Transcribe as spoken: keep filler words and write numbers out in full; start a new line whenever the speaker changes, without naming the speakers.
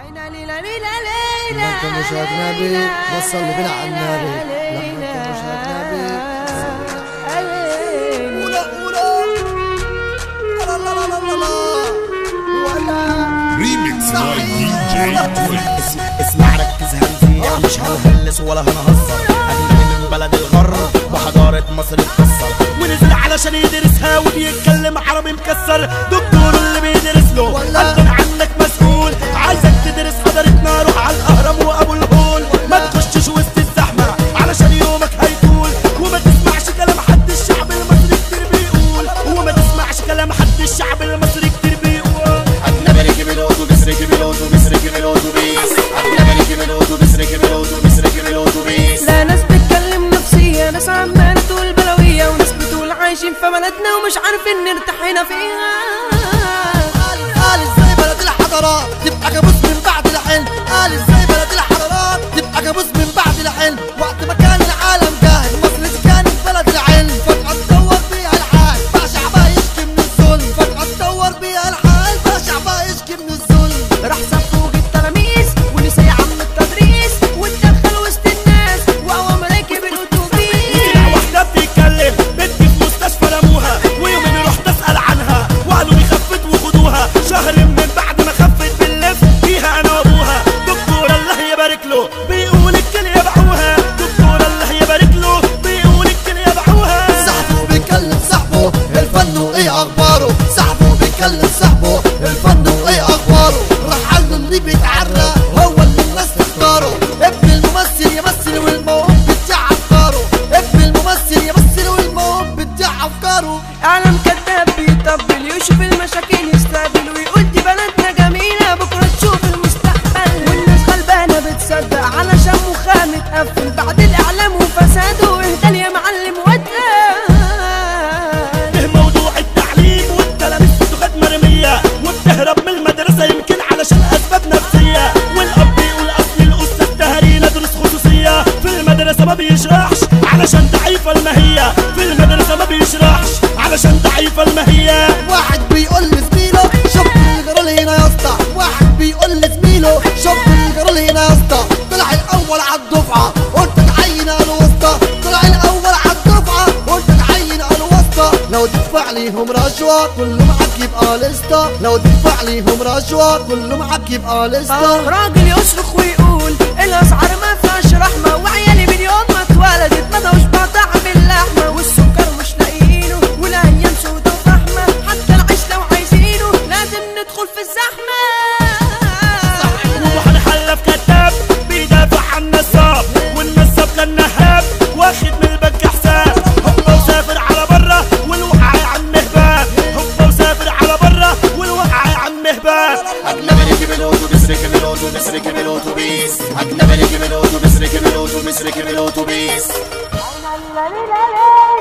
لما انت مش اجنبي وصل لي بنا على النبي. لما انت مش اجنبي ولا ولا لا لا لا لا لا ولا
ريميكس باي دي جي تويست.
اسمع ركز هنفيع مش هنهلس ولا هنهزر. اجنبي من بلد الغر وحضارة مصر اتكسر ونزل علشان يدرسها وبيتكلم عربي مكسر. دكتور اللي بيدرس له قدم عنك مسؤول. عايزك تدرس حضارتنا روح على الاهرام وابو الهول. ما تخشش وسط الزحمة علشان يومك هيطول. وما تسمعش كلام حد الشعب المصري كتير بيقول. وما تسمعش كلام حد الشعب المصري كتير بيقول. اجنبي ركب الاوتوبيس ركب الاوتوبيس ركب الاوتوبيس. اجنبي ركب الاوتوبيس ركب الاوتوبيس ركب الاوتوبيس.
لا ناس بتتكلم نفسية، ناس عمالة تقول بلوية، وناس بتقول عايشين في بلدنا ومش عارفين نرتاح هنا فيها.
قال ازاي بلد الحضارات تبقى كابوس من بعد الحلم. قال ازاي بلد الحضارات تبقى كابوس من بعد الحلم. وقت ما كان العالم جاهل مصر دي كانت بلد العلم. فجأة اتطور بيها الحال بقى شعبها يشكي من الظلم. فجأة اتطور بيها الحال بقى شعبها يشكي من الظلم.
راح ساب فوق التلاميذ ونسي عم التدريس واتدخل وسط الناس وهو راكب الاتوبيس.
واحدة بتتكلم بنتي في مستشفى رموها ويومين رحت اسأل عنها وقالوا لي خفت وخدوها. شهر من بعد ما خفت بنلف فيها انا وابوها. دكتور الله يبارك له بيقول الكل يبيعوها. دكتور الله يبارك له بيقول الكل يبيعوها.
صاحبه بيكلم صاحبه الفن وايه اخباره. صاحبه بيكلم صاحبه الفن وايه اخباره. راح قال له اللي بيتعرى هو اللي الناس تختاره. ابن الممثل يمثل والموهوب بتاع افكاره. ابن الممثل يمثل والموهوب بتاع افكاره.
اعلام كذاب بيطبل يشوف المشاكل يستقبل ويقول دي بلدنا جميلة بكرة تشوف المستقبل. والناس غلبانة بتصدق علشان مخها متقفل بعد الاعلام وفساده. اهدى يا معلم واتقل.
ايه موضوع التعليم والتلاميذ بتاخد مرمية وبتهرب من المدرسة يمكن علشان اسباب نفسية. والاب يقول اصل الاستاذ تهري ندرس خصوصية. في المدرسة ما بيشرحش علشان ضعيفة الماهية. في المدرسة ما بيشرحش علشان ضعيفة الماهية.
واحد بيقول لزميله شوف اللي جرى لي هنا يا اسطى. واحد بيقول لزميله شوف اللي جرى لي هنا يا اسطى. طلع الاول على الدفعه قلت اتعين على الواسطه. طلع الاول على الدفعه قلت اتعين على الواسطه. لو تدفع ليهم رشوه كله معاك يبقى لسته. لو تدفع ليهم رشوه كله معاك يبقى لسته.
راجل يصرخ ويقول الاسعار ما فيهاش رحمه. وعيالي من يوم ما اتولدت ما دوش بطعم اللحمه. والسكر مش لاقيينه والايام سودا وفحمه. حتى العيش لو عايزينه لازم ندخل في الزحمه.
وهنحلف كذاب بيدافع عن النصاب. والنصاب كان نهاب واخد من البنك حساب. هو وسافر على برا والوقع يا عم هباب. هو وسافر على برا والوقع يا عم هباب. اجنبي ركب الاوتوبيس ركب الاوتوبيس ركب الاوتوبيس. اجنبي ركب الاوتوبيس ركب الاوتوبيس ركب الاوتوبيس.